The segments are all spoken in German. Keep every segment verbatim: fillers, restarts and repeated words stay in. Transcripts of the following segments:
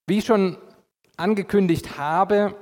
Wie ich schon angekündigt habe,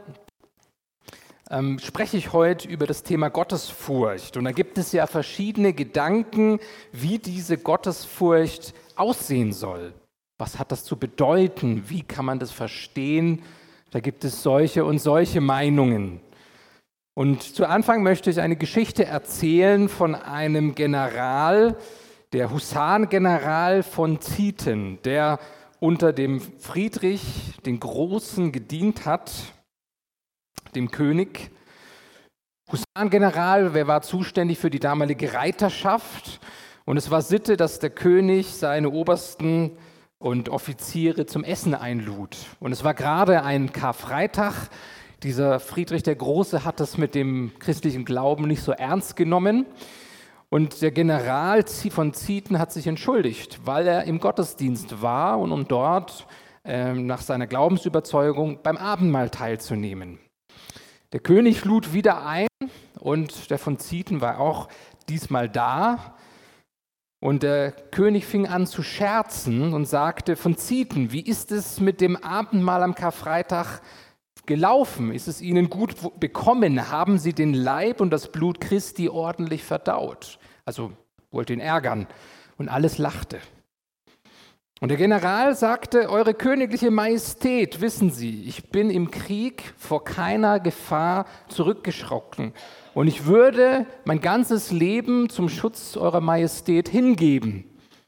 ähm, spreche ich heute über das Thema Gottesfurcht. Und da gibt es ja verschiedene Gedanken, wie diese Gottesfurcht aussehen soll. Was hat das zu bedeuten? Wie kann man das verstehen? Da gibt es solche und solche Meinungen. Und zu Anfang möchte ich eine Geschichte erzählen von einem General, der Husarengeneral von Zieten, der unter dem Friedrich den Großen gedient hat, dem König. Husarengeneral, wer war zuständig für die damalige Reiterschaft? Und es war Sitte, dass der König seine Obersten und Offiziere zum Essen einlud. Und es war gerade ein Karfreitag. Dieser Friedrich der Große hat das mit dem christlichen Glauben nicht so ernst genommen. Und der General von Zieten hat sich entschuldigt, weil er im Gottesdienst war und um dort äh, nach seiner Glaubensüberzeugung beim Abendmahl teilzunehmen. Der König lud wieder ein und der von Zieten war auch diesmal da. Und der König fing an zu scherzen und sagte: Von Zieten, wie ist es mit dem Abendmahl am Karfreitag gelaufen? Ist es Ihnen gut bekommen? Haben Sie den Leib und das Blut Christi ordentlich verdaut? Also wollte ihn ärgern und alles lachte. Und der General sagte: Eure königliche Majestät, wissen Sie, ich bin im Krieg vor keiner Gefahr zurückgeschrocken und ich würde mein ganzes Leben zum Schutz eurer Majestät hingeben.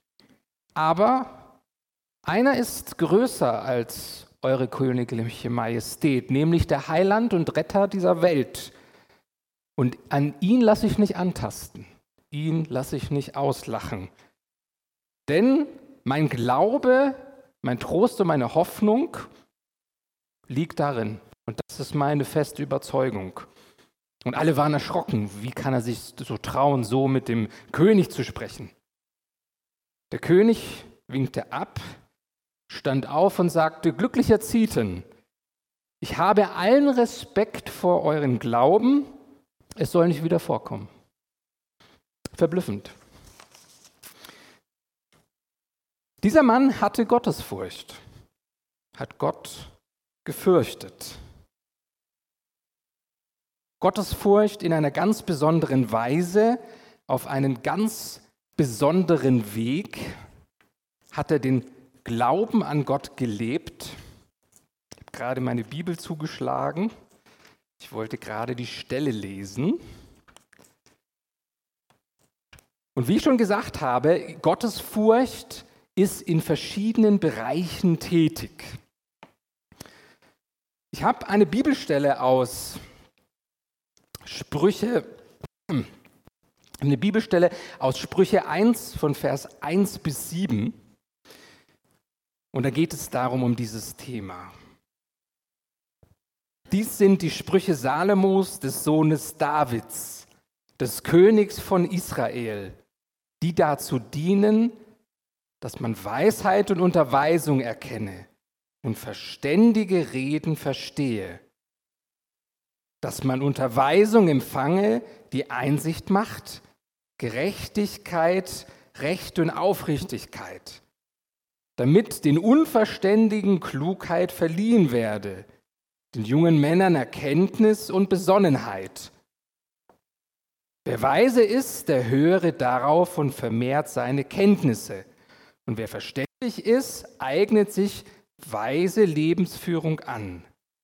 Aber einer ist größer als eure königliche Majestät, nämlich der Heiland und Retter dieser Welt. Und an ihn lasse ich nicht antasten, ihn lasse ich nicht auslachen. Denn mein Glaube, mein Trost und meine Hoffnung liegt darin. Und das ist meine feste Überzeugung. Und alle waren erschrocken. Wie kann er sich so trauen, so mit dem König zu sprechen? Der König winkte ab, stand auf und sagte: Glücklicher Zieten, ich habe allen Respekt vor euren Glauben, es soll nicht wieder vorkommen. Verblüffend. Dieser Mann hatte Gottesfurcht, hat Gott gefürchtet. Gottesfurcht in einer ganz besonderen Weise, auf einen ganz besonderen Weg hat er den Glauben an Gott gelebt. Ich habe gerade meine Bibel zugeschlagen. Ich wollte gerade die Stelle lesen. Und wie ich schon gesagt habe, Gottesfurcht ist in verschiedenen Bereichen tätig. Ich habe eine Bibelstelle aus Sprüche, eine Bibelstelle aus Sprüche eins von Vers eins bis sieben. Und da geht es darum, um dieses Thema. Dies sind die Sprüche Salomos, des Sohnes Davids, des Königs von Israel, die dazu dienen, dass man Weisheit und Unterweisung erkenne und verständige Reden verstehe, dass man Unterweisung empfange, die Einsicht macht, Gerechtigkeit, Recht und Aufrichtigkeit, damit den Unverständigen Klugheit verliehen werde, den jungen Männern Erkenntnis und Besonnenheit. Wer weise ist, der höre darauf und vermehrt seine Kenntnisse. Und wer verständig ist, eignet sich weise Lebensführung an,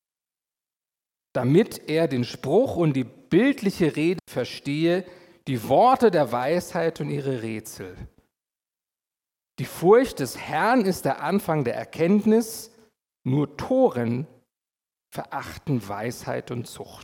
damit er den Spruch und die bildliche Rede verstehe, die Worte der Weisheit und ihre Rätsel. Die Furcht des Herrn ist der Anfang der Erkenntnis, nur Toren verachten Weisheit und Zucht.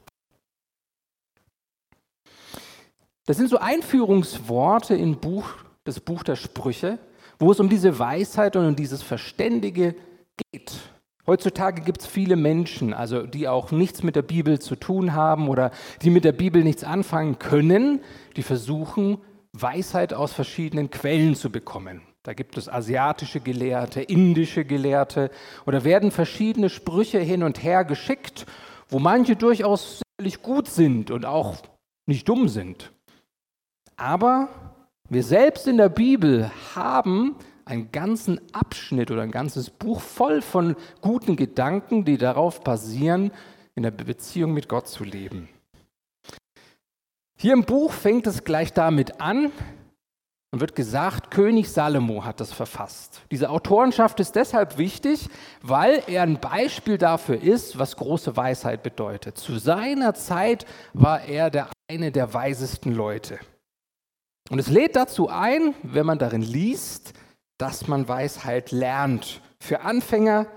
Das sind so Einführungsworte in Buch, das Buch der Sprüche, wo es um diese Weisheit und um dieses Verständige geht. Heutzutage gibt es viele Menschen, also die auch nichts mit der Bibel zu tun haben oder die mit der Bibel nichts anfangen können, die versuchen, Weisheit aus verschiedenen Quellen zu bekommen. Da gibt es asiatische Gelehrte, indische Gelehrte oder werden verschiedene Sprüche hin und her geschickt, wo manche durchaus sicherlich gut sind und auch nicht dumm sind. Aber wir selbst in der Bibel haben einen ganzen Abschnitt oder ein ganzes Buch voll von guten Gedanken, die darauf basieren, in der Beziehung mit Gott zu leben. Hier im Buch fängt es gleich damit an und wird gesagt, König Salomo hat das verfasst. Diese Autorenschaft ist deshalb wichtig, weil er ein Beispiel dafür ist, was große Weisheit bedeutet. Zu seiner Zeit war er der eine der weisesten Leute. Und es lädt dazu ein, wenn man darin liest, dass man Weisheit lernt. Für Anfänger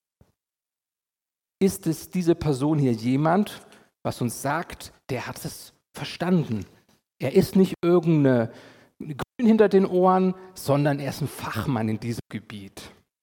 ist es diese Person hier jemand, was uns sagt, der hat es verstanden. Er ist nicht irgendeine Grün hinter den Ohren, sondern er ist ein Fachmann in diesem Gebiet.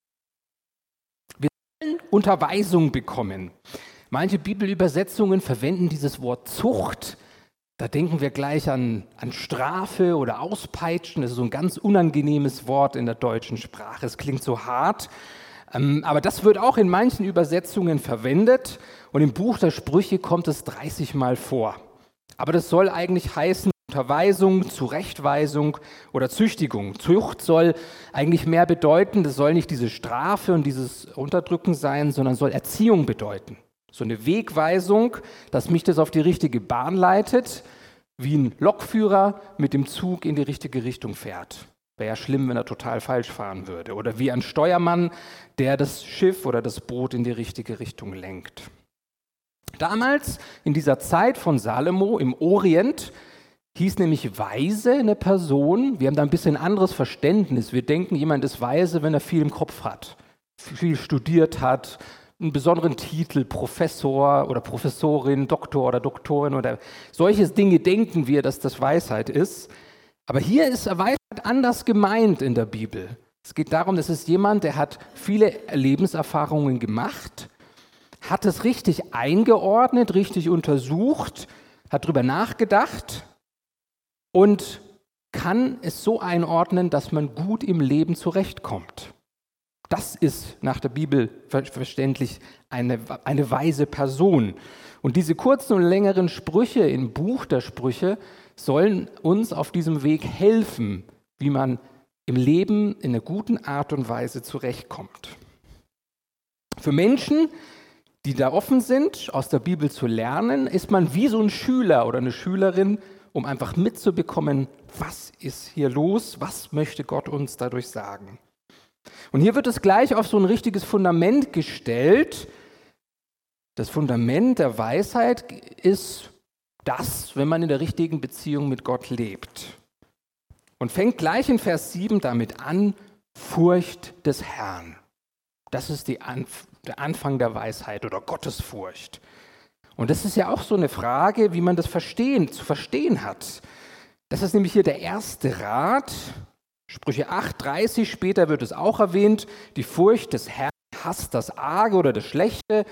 Wir sollen Unterweisung bekommen. Manche Bibelübersetzungen verwenden dieses Wort Zucht. Da denken wir gleich an, an Strafe oder Auspeitschen. Das ist so ein ganz unangenehmes Wort in der deutschen Sprache. Es klingt so hart. Ähm, aber das wird auch in manchen Übersetzungen verwendet. Und im Buch der Sprüche kommt es dreißig Mal vor. Aber das soll eigentlich heißen Unterweisung, Zurechtweisung oder Züchtigung. Zucht soll eigentlich mehr bedeuten, das soll nicht diese Strafe und dieses Unterdrücken sein, sondern soll Erziehung bedeuten. So eine Wegweisung, dass mich das auf die richtige Bahn leitet, wie ein Lokführer mit dem Zug in die richtige Richtung fährt. Wäre ja schlimm, wenn er total falsch fahren würde. Oder wie ein Steuermann, der das Schiff oder das Boot in die richtige Richtung lenkt. Damals, in dieser Zeit von Salomo im Orient, hieß nämlich weise eine Person. Wir haben da ein bisschen anderes Verständnis. Wir denken, jemand ist weise, wenn er viel im Kopf hat, viel studiert hat, einen besonderen Titel, Professor oder Professorin, Doktor oder Doktorin oder solche Dinge denken wir, dass das Weisheit ist. Aber hier ist Weisheit anders gemeint in der Bibel. Es geht darum, es ist jemand, der hat viele Lebenserfahrungen gemacht, hat es richtig eingeordnet, richtig untersucht, hat drüber nachgedacht und kann es so einordnen, dass man gut im Leben zurechtkommt. Das ist nach der Bibel verständlich eine, eine weise Person. Und diese kurzen und längeren Sprüche im Buch der Sprüche sollen uns auf diesem Weg helfen, wie man im Leben in einer guten Art und Weise zurechtkommt. Für Menschen, die da offen sind, aus der Bibel zu lernen, ist man wie so ein Schüler oder eine Schülerin, um einfach mitzubekommen, was ist hier los, was möchte Gott uns dadurch sagen. Und hier wird es gleich auf so ein richtiges Fundament gestellt. Das Fundament der Weisheit ist das, wenn man in der richtigen Beziehung mit Gott lebt. Und fängt gleich in Vers sieben damit an, Furcht des Herrn. Das ist die Anf- der Anfang der Weisheit oder Gottesfurcht. Und das ist ja auch so eine Frage, wie man das verstehen, zu verstehen hat. Das ist nämlich hier der erste Rat. Sprüche acht, dreißig, später wird es auch erwähnt, die Furcht des Herrn hasst das Arge oder das Schlechte,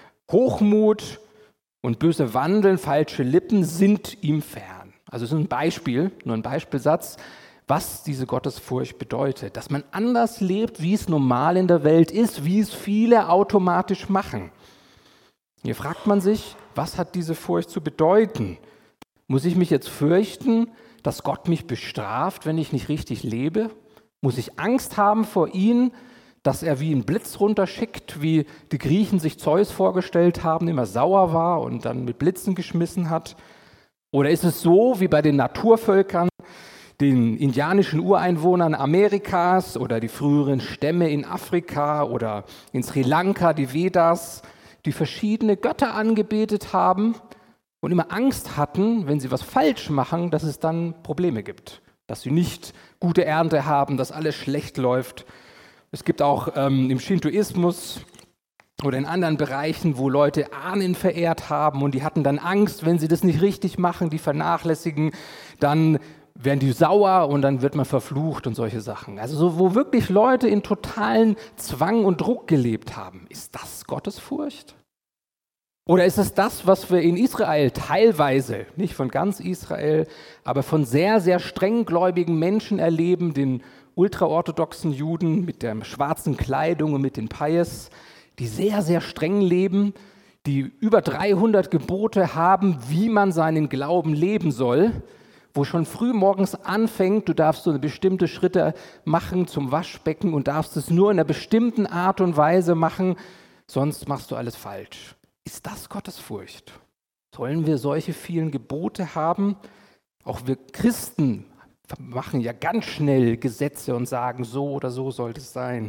Hochmut und böse Wandeln, falsche Lippen sind ihm fern. Also es ist ein Beispiel, nur ein Beispielsatz, was diese Gottesfurcht bedeutet. Dass man anders lebt, wie es normal in der Welt ist, wie es viele automatisch machen. Hier fragt man sich, was hat diese Furcht zu bedeuten? Muss ich mich jetzt fürchten, dass Gott mich bestraft, wenn ich nicht richtig lebe? Muss ich Angst haben vor ihm, dass er wie ein Blitz runterschickt, wie die Griechen sich Zeus vorgestellt haben, immer sauer war und dann mit Blitzen geschmissen hat? Oder ist es so wie bei den Naturvölkern, den indianischen Ureinwohnern Amerikas oder die früheren Stämme in Afrika oder in Sri Lanka, die Vedas, die verschiedene Götter angebetet haben und immer Angst hatten, wenn sie was falsch machen, dass es dann Probleme gibt, dass sie nicht gute Ernte haben, dass alles schlecht läuft. Es gibt auch ähm, im Shintoismus oder in anderen Bereichen, wo Leute Ahnen verehrt haben und die hatten dann Angst, wenn sie das nicht richtig machen, die vernachlässigen, dann werden die sauer und dann wird man verflucht und solche Sachen. Also so, wo wirklich Leute in totalen Zwang und Druck gelebt haben. Ist das Gottesfurcht? Oder ist es das, was wir in Israel teilweise, nicht von ganz Israel, aber von sehr, sehr strenggläubigen Menschen erleben, den ultraorthodoxen Juden mit der schwarzen Kleidung und mit den Pies, die sehr, sehr streng leben, die über dreihundert Gebote haben, wie man seinen Glauben leben soll, wo schon früh morgens anfängt, du darfst so bestimmte Schritte machen zum Waschbecken und darfst es nur in einer bestimmten Art und Weise machen, sonst machst du alles falsch. Ist das Gottesfurcht? Sollen wir solche vielen Gebote haben? Auch wir Christen machen ja ganz schnell Gesetze und sagen, so oder so sollte es sein.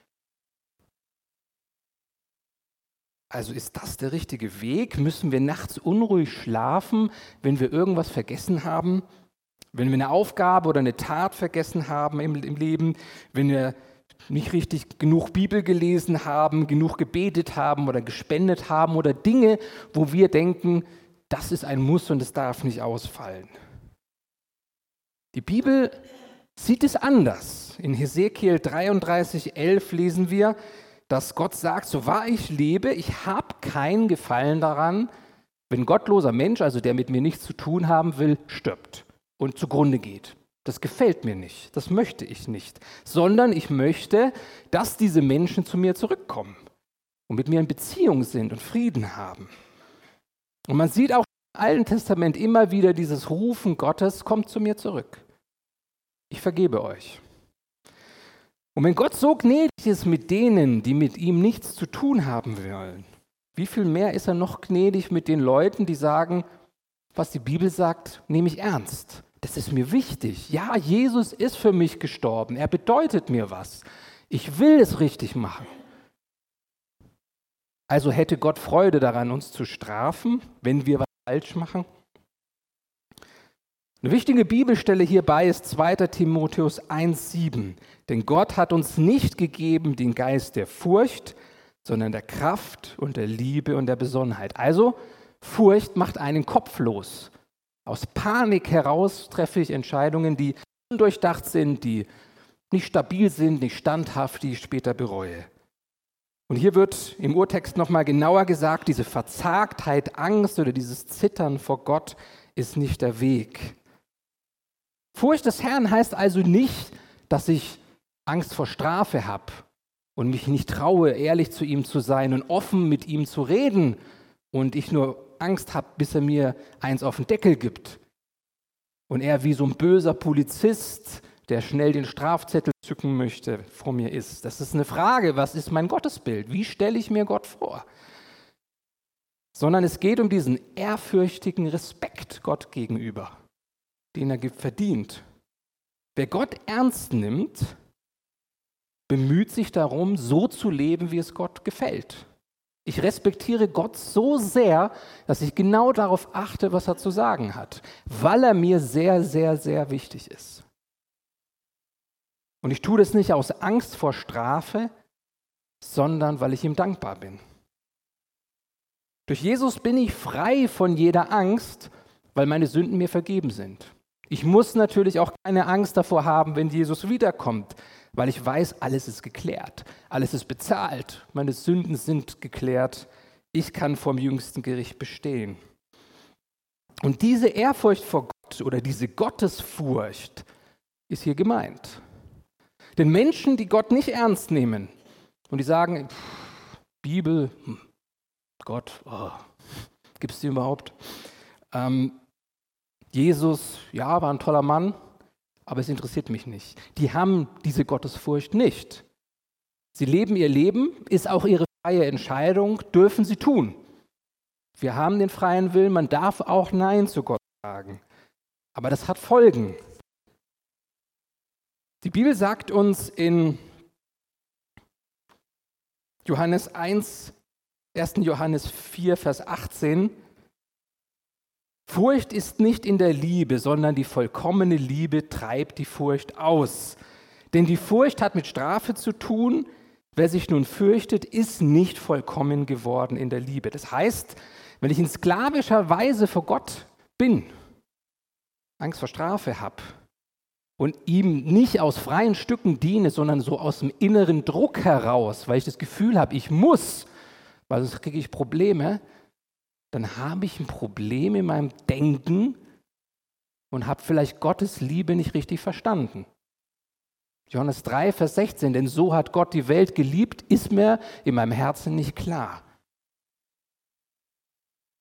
Also ist das der richtige Weg? Müssen wir nachts unruhig schlafen, wenn wir irgendwas vergessen haben? Wenn wir eine Aufgabe oder eine Tat vergessen haben im, im Leben? Wenn wir nicht richtig genug Bibel gelesen haben, genug gebetet haben oder gespendet haben oder Dinge, wo wir denken, das ist ein Muss und es darf nicht ausfallen. Die Bibel sieht es anders. In Hesekiel dreiunddreißig, elf lesen wir, dass Gott sagt, so wahr ich lebe, ich habe keinen Gefallen daran, wenn ein gottloser Mensch, also der mit mir nichts zu tun haben will, stirbt und zugrunde geht. Das gefällt mir nicht, das möchte ich nicht, sondern ich möchte, dass diese Menschen zu mir zurückkommen und mit mir in Beziehung sind und Frieden haben. Und man sieht auch im Alten Testament immer wieder dieses Rufen Gottes, kommt zu mir zurück. Ich vergebe euch. Und wenn Gott so gnädig ist mit denen, die mit ihm nichts zu tun haben wollen, wie viel mehr ist er noch gnädig mit den Leuten, die sagen, was die Bibel sagt, nehme ich ernst. Das ist mir wichtig. Ja, Jesus ist für mich gestorben. Er bedeutet mir was. Ich will es richtig machen. Also hätte Gott Freude daran, uns zu strafen, wenn wir was falsch machen? Eine wichtige Bibelstelle hierbei ist zweiter Timotheus eins, sieben. Denn Gott hat uns nicht gegeben den Geist der Furcht, sondern der Kraft und der Liebe und der Besonnenheit. Also Furcht macht einen kopflos. Aus Panik heraus treffe ich Entscheidungen, die undurchdacht sind, die nicht stabil sind, nicht standhaft, die ich später bereue. Und hier wird im Urtext nochmal genauer gesagt, diese Verzagtheit, Angst oder dieses Zittern vor Gott ist nicht der Weg. Furcht des Herrn heißt also nicht, dass ich Angst vor Strafe habe und mich nicht traue, ehrlich zu ihm zu sein und offen mit ihm zu reden und ich nur Angst habe, bis er mir eins auf den Deckel gibt und er wie so ein böser Polizist, der schnell den Strafzettel zücken möchte, vor mir ist. Das ist eine Frage, was ist mein Gottesbild? Wie stelle ich mir Gott vor? Sondern es geht um diesen ehrfürchtigen Respekt Gott gegenüber, den er verdient. Wer Gott ernst nimmt, bemüht sich darum, so zu leben, wie es Gott gefällt. Ich respektiere Gott so sehr, dass ich genau darauf achte, was er zu sagen hat, weil er mir sehr, sehr, sehr wichtig ist. Und ich tue das nicht aus Angst vor Strafe, sondern weil ich ihm dankbar bin. Durch Jesus bin ich frei von jeder Angst, weil meine Sünden mir vergeben sind. Ich muss natürlich auch keine Angst davor haben, wenn Jesus wiederkommt, weil ich weiß, alles ist geklärt, alles ist bezahlt, meine Sünden sind geklärt, ich kann vom jüngsten Gericht bestehen. Und diese Ehrfurcht vor Gott oder diese Gottesfurcht ist hier gemeint. Denn Menschen, die Gott nicht ernst nehmen und die sagen, pff, Bibel, hm, Gott, oh, gibt es die überhaupt? Ähm, Jesus, ja, war ein toller Mann, aber es interessiert mich nicht. Die haben diese Gottesfurcht nicht. Sie leben ihr Leben, ist auch ihre freie Entscheidung, dürfen sie tun. Wir haben den freien Willen, man darf auch Nein zu Gott sagen. Aber das hat Folgen. Die Bibel sagt uns in Johannes eins, erster Johannes vier, Vers achtzehn, Furcht ist nicht in der Liebe, sondern die vollkommene Liebe treibt die Furcht aus. Denn die Furcht hat mit Strafe zu tun. Wer sich nun fürchtet, ist nicht vollkommen geworden in der Liebe. Das heißt, wenn ich in sklavischer Weise vor Gott bin, Angst vor Strafe habe und ihm nicht aus freien Stücken diene, sondern so aus dem inneren Druck heraus, weil ich das Gefühl habe, ich muss, weil sonst kriege ich Probleme, dann habe ich ein Problem in meinem Denken und habe vielleicht Gottes Liebe nicht richtig verstanden. Johannes drei, Vers sechzehn, denn so hat Gott die Welt geliebt, ist mir in meinem Herzen nicht klar.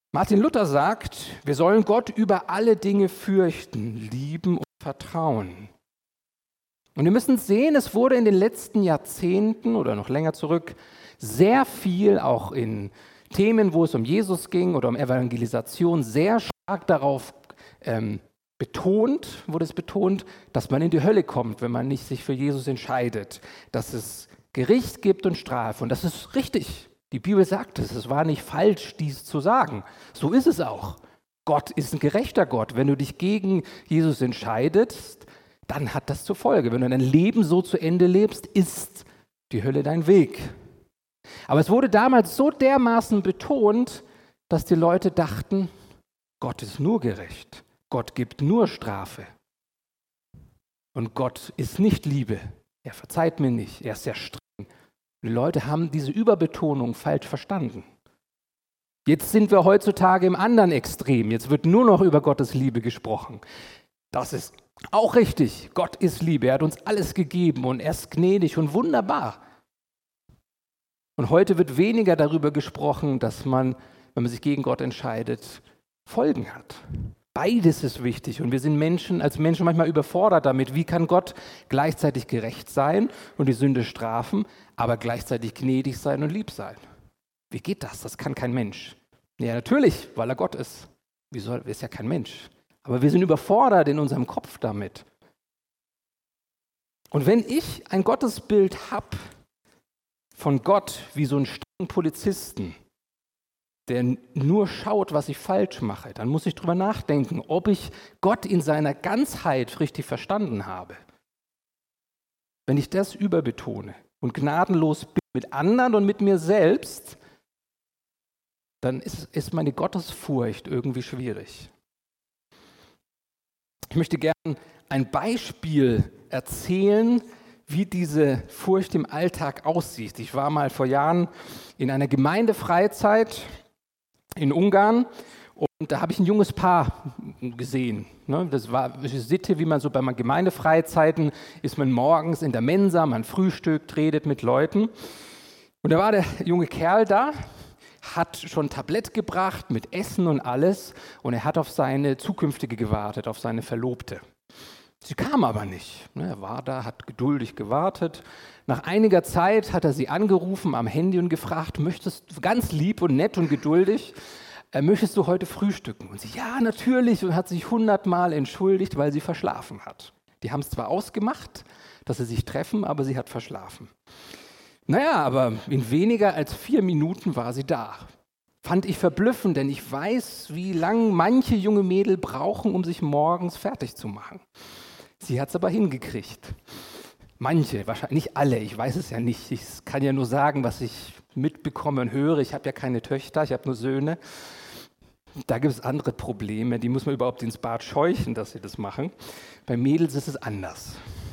Martin Luther sagt, wir sollen Gott über alle Dinge fürchten, lieben und vertrauen. Und wir müssen sehen, es wurde in den letzten Jahrzehnten oder noch länger zurück sehr viel, auch in Themen, wo es um Jesus ging oder um Evangelisation, sehr stark darauf ähm, betont, wurde es betont, dass man in die Hölle kommt, wenn man nicht sich für Jesus entscheidet, dass es Gericht gibt und Strafe. Und das ist richtig. Die Bibel sagt es. Es war nicht falsch, dies zu sagen. So ist es auch. Gott ist ein gerechter Gott. Wenn du dich gegen Jesus entscheidest, dann hat das zur Folge. Wenn du dein Leben so zu Ende lebst, ist die Hölle dein Weg. Aber es wurde damals so dermaßen betont, dass die Leute dachten, Gott ist nur gerecht. Gott gibt nur Strafe. Und Gott ist nicht Liebe. Er verzeiht mir nicht. Er ist sehr streng. Die Leute haben diese Überbetonung falsch verstanden. Jetzt sind wir heutzutage im anderen Extrem. Jetzt wird nur noch über Gottes Liebe gesprochen. Das ist auch richtig. Gott ist Liebe. Er hat uns alles gegeben und er ist gnädig und wunderbar. Und heute wird weniger darüber gesprochen, dass man, wenn man sich gegen Gott entscheidet, Folgen hat. Beides ist wichtig und wir sind Menschen, als Menschen manchmal überfordert damit. Wie kann Gott gleichzeitig gerecht sein und die Sünde strafen, aber gleichzeitig gnädig sein und lieb sein? Wie geht das? Das kann kein Mensch. Ja, natürlich, weil er Gott ist. Wie soll, er ist ja kein Mensch. Aber wir sind überfordert in unserem Kopf damit. Und wenn ich ein Gottesbild habe von Gott wie so einen strengen Polizisten, der nur schaut, was ich falsch mache, dann muss ich drüber nachdenken, ob ich Gott in seiner Ganzheit richtig verstanden habe. Wenn ich das überbetone und gnadenlos bin mit anderen und mit mir selbst, dann ist, ist meine Gottesfurcht irgendwie schwierig. Ich möchte gerne ein Beispiel erzählen, wie diese Furcht im Alltag aussieht. Ich war mal vor Jahren in einer Gemeindefreizeit in Ungarn und da habe ich ein junges Paar gesehen. Das war eine Sitte, wie man so bei Gemeindefreizeiten ist, man morgens in der Mensa, man frühstückt, redet mit Leuten. Und da war der junge Kerl da, hat schon ein Tablett gebracht mit Essen und alles und er hat auf seine Zukünftige gewartet, auf seine Verlobte. Sie kam aber nicht. Er war da, hat geduldig gewartet. Nach einiger Zeit hat er sie angerufen am Handy und gefragt, möchtest du, ganz lieb und nett und geduldig, äh, möchtest du heute frühstücken? Und sie, ja, natürlich, und hat sich hundertmal entschuldigt, weil sie verschlafen hat. Die haben es zwar ausgemacht, dass sie sich treffen, aber sie hat verschlafen. Naja, aber in weniger als vier Minuten war sie da. Fand ich verblüffend, denn ich weiß, wie lange manche junge Mädel brauchen, um sich morgens fertig zu machen. Sie hat es aber hingekriegt. Manche, wahrscheinlich nicht alle, ich weiß es ja nicht. Ich kann ja nur sagen, was ich mitbekomme und höre. Ich habe ja keine Töchter, ich habe nur Söhne. Da gibt es andere Probleme, die muss man überhaupt ins Bad scheuchen, dass sie das machen. Bei Mädels ist es anders.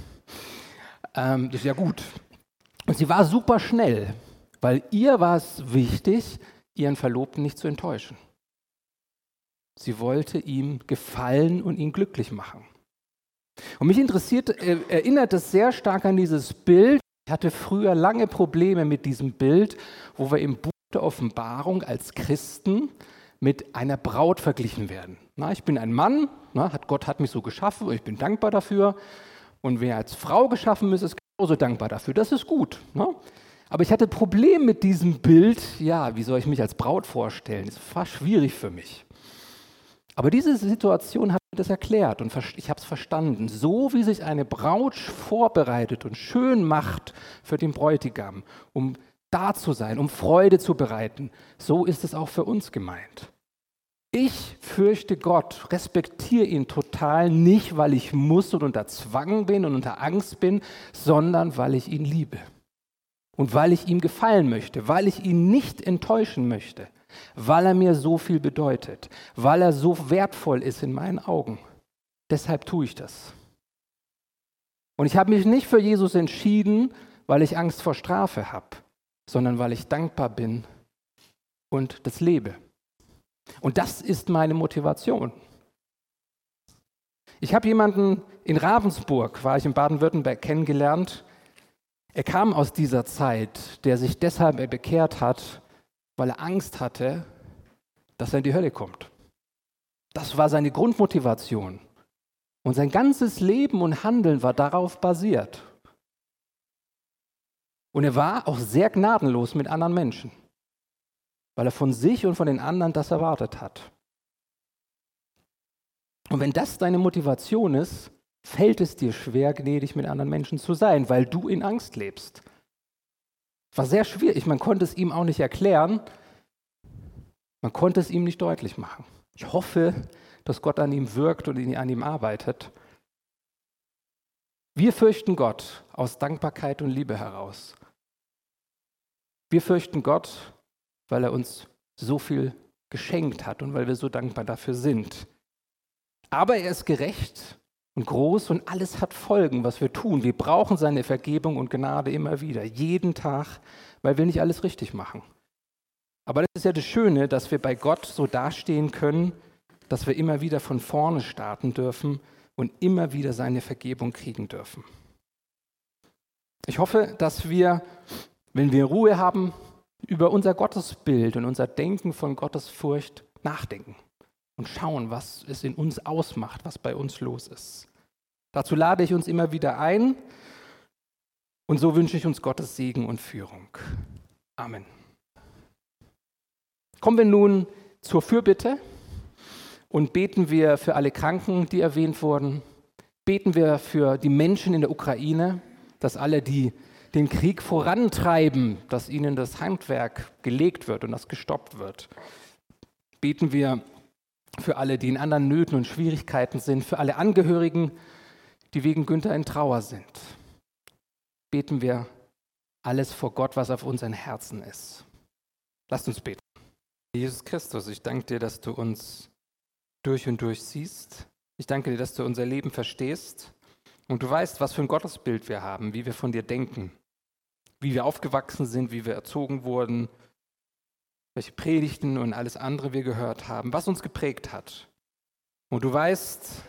Ähm, das ist ja gut. Und sie war super schnell, weil ihr war es wichtig, ihren Verlobten nicht zu enttäuschen. Sie wollte ihm gefallen und ihn glücklich machen. Und mich interessiert, äh, erinnert es sehr stark an dieses Bild. Ich hatte früher lange Probleme mit diesem Bild, wo wir im Buch der Offenbarung als Christen mit einer Braut verglichen werden. Na, ich bin ein Mann, na, hat, Gott hat mich so geschaffen und ich bin dankbar dafür. Und wer als Frau geschaffen ist, ist genauso dankbar dafür. Das ist gut. Na? Aber ich hatte ein Problem mit diesem Bild. Ja, wie soll ich mich als Braut vorstellen? Das war schwierig für mich. Aber diese Situation hat mir das erklärt und ich habe es verstanden. So wie sich eine Braut vorbereitet und schön macht für den Bräutigam, um da zu sein, um Freude zu bereiten, so ist es auch für uns gemeint. Ich fürchte Gott, respektiere ihn total, nicht weil ich muss und unter Zwang bin und unter Angst bin, sondern weil ich ihn liebe. Und weil ich ihm gefallen möchte, weil ich ihn nicht enttäuschen möchte, weil er mir so viel bedeutet, weil er so wertvoll ist in meinen Augen. Deshalb tue ich das. Und ich habe mich nicht für Jesus entschieden, weil ich Angst vor Strafe habe, sondern weil ich dankbar bin und das lebe. Und das ist meine Motivation. Ich habe jemanden in Ravensburg, war ich in Baden-Württemberg, kennengelernt. Er kam aus dieser Zeit, der sich deshalb bekehrt hat, weil er Angst hatte, dass er in die Hölle kommt. Das war seine Grundmotivation. Und sein ganzes Leben und Handeln war darauf basiert. Und er war auch sehr gnadenlos mit anderen Menschen, weil er von sich und von den anderen das erwartet hat. Und wenn das deine Motivation ist, fällt es dir schwer, gnädig mit anderen Menschen zu sein, weil du in Angst lebst. War sehr schwierig, man konnte es ihm auch nicht erklären, man konnte es ihm nicht deutlich machen. Ich hoffe, dass Gott an ihm wirkt und an ihm arbeitet. Wir fürchten Gott aus Dankbarkeit und Liebe heraus. Wir fürchten Gott, weil er uns so viel geschenkt hat und weil wir so dankbar dafür sind. Aber er ist gerecht und groß und alles hat Folgen, was wir tun. Wir brauchen seine Vergebung und Gnade immer wieder, jeden Tag, weil wir nicht alles richtig machen. Aber das ist ja das Schöne, dass wir bei Gott so dastehen können, dass wir immer wieder von vorne starten dürfen und immer wieder seine Vergebung kriegen dürfen. Ich hoffe, dass wir, wenn wir Ruhe haben, über unser Gottesbild und unser Denken von Gottesfurcht nachdenken und schauen, was es in uns ausmacht, was bei uns los ist. Dazu lade ich uns immer wieder ein und so wünsche ich uns Gottes Segen und Führung. Amen. Kommen wir nun zur Fürbitte und beten wir für alle Kranken, die erwähnt wurden. Beten wir für die Menschen in der Ukraine, dass alle, die den Krieg vorantreiben, dass ihnen das Handwerk gelegt wird und das gestoppt wird. Beten wir für alle, die in anderen Nöten und Schwierigkeiten sind, für alle Angehörigen, die wegen Günther in Trauer sind. Beten wir alles vor Gott, was auf unseren Herzen ist. Lasst uns beten. Jesus Christus, ich danke dir, dass du uns durch und durch siehst. Ich danke dir, dass du unser Leben verstehst und du weißt, was für ein Gottesbild wir haben, wie wir von dir denken, wie wir aufgewachsen sind, wie wir erzogen wurden, welche Predigten und alles andere wir gehört haben, was uns geprägt hat. Und du weißt,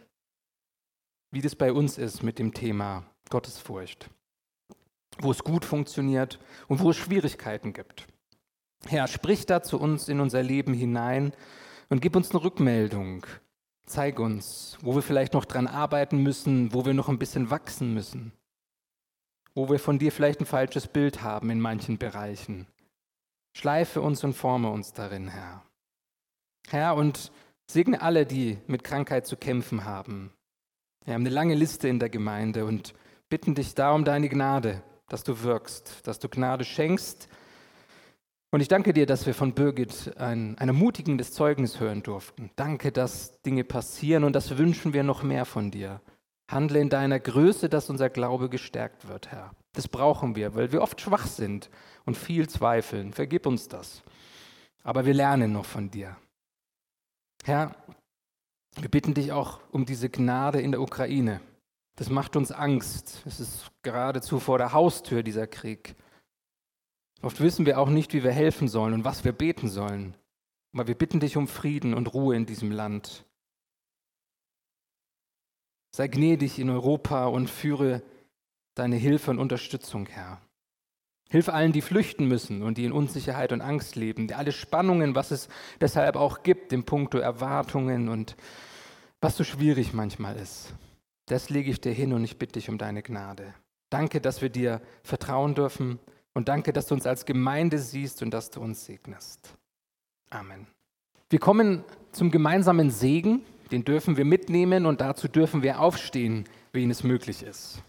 wie das bei uns ist mit dem Thema Gottesfurcht, wo es gut funktioniert und wo es Schwierigkeiten gibt. Herr, sprich da zu uns in unser Leben hinein und gib uns eine Rückmeldung. Zeig uns, wo wir vielleicht noch dran arbeiten müssen, wo wir noch ein bisschen wachsen müssen, wo wir von dir vielleicht ein falsches Bild haben in manchen Bereichen. Schleife uns und forme uns darin, Herr. Herr, und segne alle, die mit Krankheit zu kämpfen haben. Wir haben eine lange Liste in der Gemeinde und bitten dich da um deine Gnade, dass du wirkst, dass du Gnade schenkst. Und ich danke dir, dass wir von Birgit ein, ein ermutigendes Zeugnis hören durften. Danke, dass Dinge passieren und das wünschen wir noch mehr von dir. Handle in deiner Größe, dass unser Glaube gestärkt wird, Herr. Das brauchen wir, weil wir oft schwach sind und viel zweifeln. Vergib uns das. Aber wir lernen noch von dir. Herr, wir bitten dich auch um diese Gnade in der Ukraine. Das macht uns Angst. Es ist geradezu vor der Haustür, dieser Krieg. Oft wissen wir auch nicht, wie wir helfen sollen und was wir beten sollen. Aber wir bitten dich um Frieden und Ruhe in diesem Land. Sei gnädig in Europa und führe deine Hilfe und Unterstützung, Herr. Hilf allen, die flüchten müssen und die in Unsicherheit und Angst leben, die alle Spannungen, was es deshalb auch gibt, in puncto Erwartungen und was so schwierig manchmal ist. Das lege ich dir hin und ich bitte dich um deine Gnade. Danke, dass wir dir vertrauen dürfen und danke, dass du uns als Gemeinde siehst und dass du uns segnest. Amen. Wir kommen zum gemeinsamen Segen, den dürfen wir mitnehmen und dazu dürfen wir aufstehen, wen es möglich ist.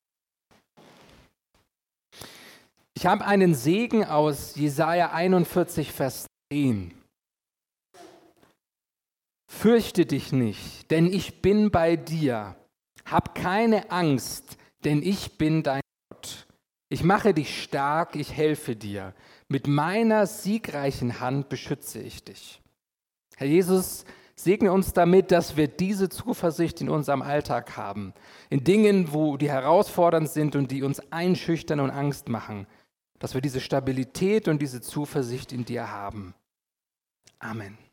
Ich habe einen Segen aus Jesaja einundvierzig, Vers zehn. Fürchte dich nicht, denn ich bin bei dir. Hab keine Angst, denn ich bin dein Gott. Ich mache dich stark, ich helfe dir. Mit meiner siegreichen Hand beschütze ich dich. Herr Jesus, segne uns damit, dass wir diese Zuversicht in unserem Alltag haben. In Dingen, wo die herausfordernd sind und die uns einschüchtern und Angst machen. Dass wir diese Stabilität und diese Zuversicht in dir haben. Amen.